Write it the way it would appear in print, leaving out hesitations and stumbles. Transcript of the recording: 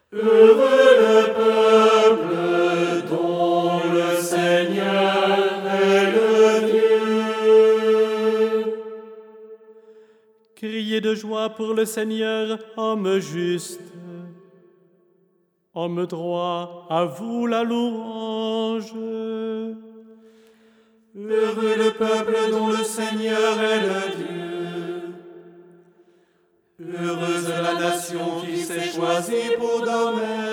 Heureux le peuple dont le Seigneur est le Dieu. Criez de joie pour le Seigneur, homme juste. Homme droit, à vous la louange. Heureux le peuple dont le Seigneur est le Dieu. Heureuse la nation qui s'est choisie pour domaine.